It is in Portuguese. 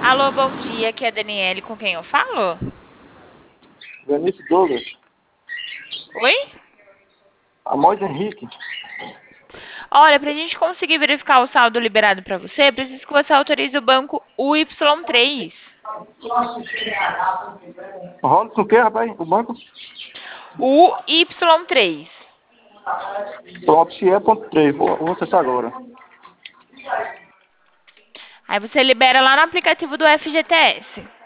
Alô, bom dia, aqui é a Daniele, com quem eu falo? Vinícius Douglas, Oi? Amós Henrique. Olha, pra gente conseguir verificar o saldo liberado pra você, preciso que você autorize o banco UY3. Rola com o quê, rapaz? O banco? UY3. Pronto, se é ponto 3. Vou acessar agora. Aí você libera lá no aplicativo do FGTS.